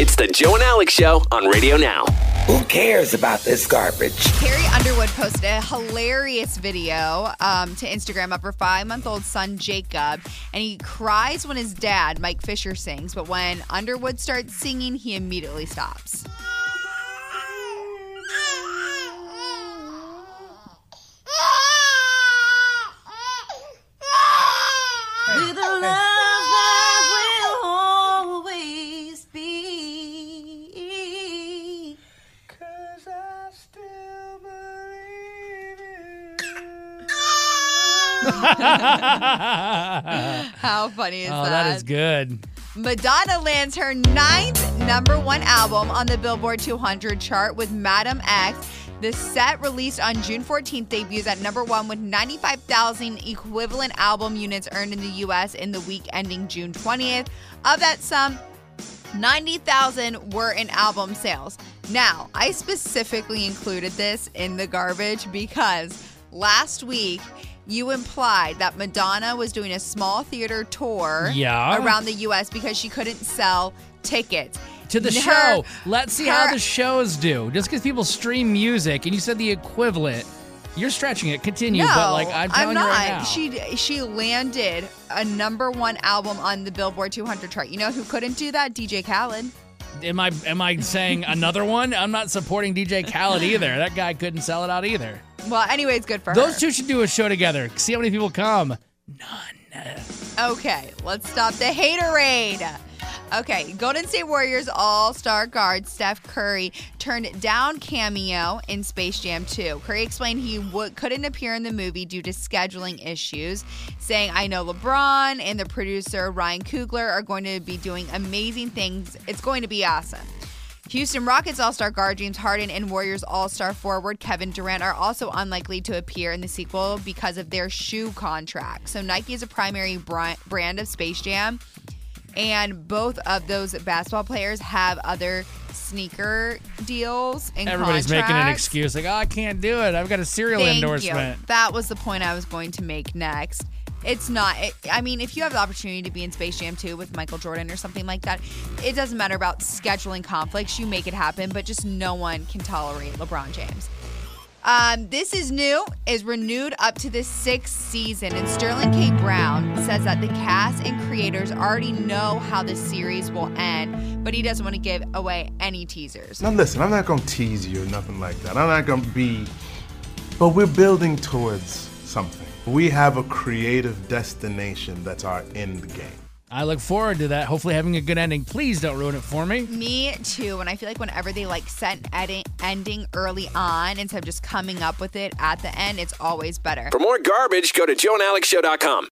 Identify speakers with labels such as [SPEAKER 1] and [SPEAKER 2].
[SPEAKER 1] It's the Joe and Alex Show on Radio Now.
[SPEAKER 2] Who cares about this garbage?
[SPEAKER 3] Carrie Underwood posted a hilarious video to Instagram of her 5-month-old son, Jacob, and he cries when his dad, Mike Fisher, sings, but when Underwood starts singing, he immediately stops.
[SPEAKER 4] With a love that will always be. 'Cause I still believe in you.
[SPEAKER 3] How funny is that?
[SPEAKER 5] Oh, that is good.
[SPEAKER 3] Madonna lands her 9th #1 album on the Billboard 200 chart with Madam X. The set, released on June 14th, debuts at #1 with 95,000 equivalent album units earned in the U.S. in the week ending June 20th. Of that sum, 90,000 were in album sales. Now, I specifically included this in the garbage because last week you implied that Madonna was doing a small theater tour around the U.S. because she couldn't sell tickets.
[SPEAKER 5] To the show. Let's see how the shows do. Just because people stream music and you said the equivalent, you're stretching it. Continue, but I'm telling you right now.
[SPEAKER 3] She landed a #1 album on the Billboard 200 chart. You know who couldn't do that? DJ Khaled.
[SPEAKER 5] Am I saying another one? I'm not supporting DJ Khaled either. That guy couldn't sell it out either.
[SPEAKER 3] Well, anyway, it's good for her.
[SPEAKER 5] Those two should do a show together. See how many people come. None.
[SPEAKER 3] Okay, let's stop the haterade. Okay, Golden State Warriors all-star guard Steph Curry turned down cameo in Space Jam 2. Curry explained he couldn't appear in the movie due to scheduling issues, saying, "I know LeBron and the producer Ryan Coogler are going to be doing amazing things. It's going to be awesome." Houston Rockets all-star guard James Harden and Warriors all-star forward Kevin Durant are also unlikely to appear in the sequel because of their shoe contract. So Nike is a primary brand of Space Jam, and both of those basketball players have other sneaker deals and
[SPEAKER 5] Everybody's
[SPEAKER 3] contracts.
[SPEAKER 5] making an excuse like, I can't do it. I've got a cereal endorsement.
[SPEAKER 3] You. That was the point I was going to make next. It's not. If you have the opportunity to be in Space Jam 2 with Michael Jordan or something like that, it doesn't matter about scheduling conflicts. You make it happen, but just no one can tolerate LeBron James. This is new, is renewed up to the 6th season, and Sterling K. Brown says that the cast and creators already know how the series will end, but he doesn't want to give away any teasers.
[SPEAKER 6] Now listen, I'm not going to tease you or nothing like that. I'm not going to be, but we're building towards something. We have a creative destination that's our end game.
[SPEAKER 5] I look forward to that. Hopefully having a good ending. Please don't ruin it for me.
[SPEAKER 3] Me too. And I feel like whenever they set an ending early on instead of just coming up with it at the end, it's always better.
[SPEAKER 1] For more garbage, go to joeandalexshow.com.